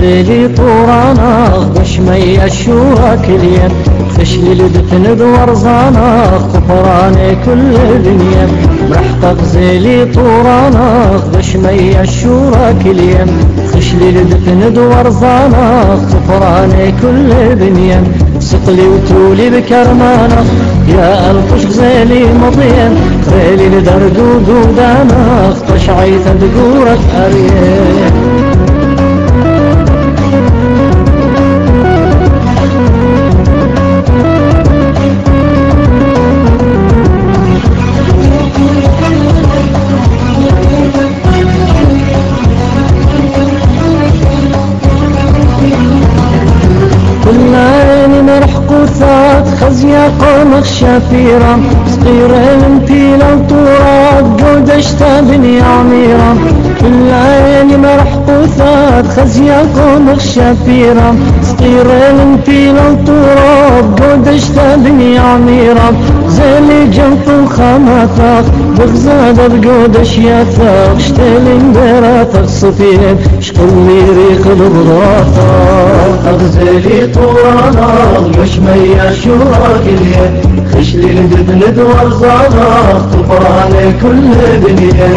غزيلي طورانا بشمي الشورى كليا خشلي لدفن بورزانا خفراني كل دنيا مرحت غزيلي طورانا بشمي الشورى كليا خشلي لدفن بورزانا خفراني كل دنيا سقلي وتولي بكرمانا يا الطش غزيلي مضيا خيلي لدرد ودودانا اخطش عيثا دقورك اريان مرحقوثات خزيا قومخ شفيرا صغيرين بيلا وطورات قودشتا بني عميرا كل عيني مرحقوثات خزيا قومخ شفيرا صغيرين بيلا وطورات قودشتا بني عميرا زيلي جنط الخماثاق بغزاد بقودش ياثاق شتلين بيراتك صفين شقلي ريق البضاطاق غزيلي طورانا يشمي الشورى كليا خشلي لدفن ورزانا طفراني كل دنيا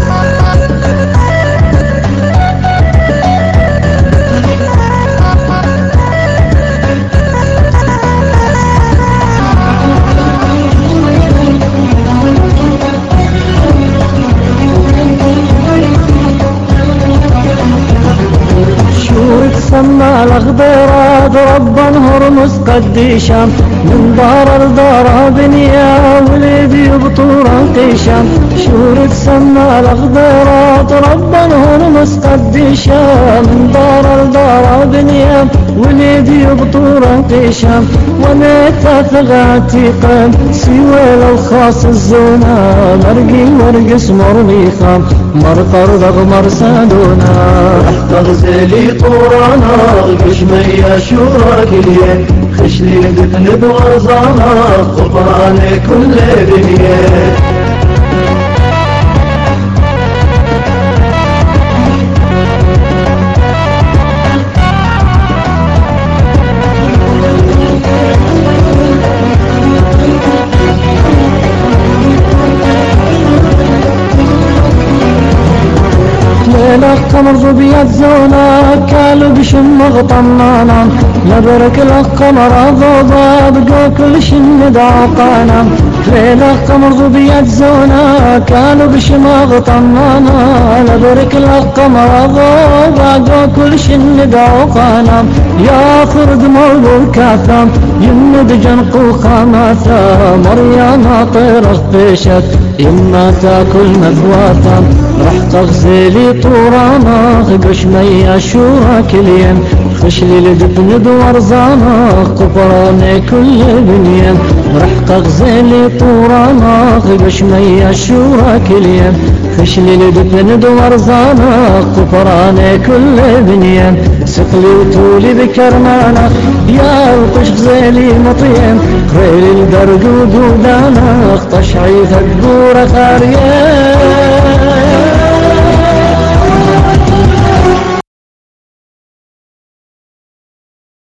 سما الأخضرات ربا هرمز قديشام من دار الدار بنيا وليدي بطورا قيشام شورك سما الأخضرات ربا هرمز قديشام من دار الدار بنيا وليدي بطورا قيشام وميتا ثغاتي قد سوى لو خاص الزونا مرقي مرقس مرميخام مرقر ضغمر سادونا رحت غزيلي طورانا قشمي شورى كليا خشلي دفن بورزانا خفراني كل دنيا القمر زبيت زونا كالو بشم غطنانا لبرك القمر ضوضا بقو كل شن دعقانا ليل القمر زبيت زونا كالو بشم غطنانا لبرك القمر ضوضا بقو كل شن دعقانا يا فرد مولو كاثام يمد جنقو خماثا مريانا طير اختشت يما تاكل مثواتا رح تغسلي طورانا قشمي الشورى كليا خشلي لدفن بورزانا قفراني كل بنيا رح تغسلي طورانا قشمي الشورى كليا خشلي لدفن بورزانا قفراني كل بنيا سقلي وتولي بكرمانا يا الطش غزيلي مطيم خيل الدرق ودودانا اخطش عيثك دورة خاريان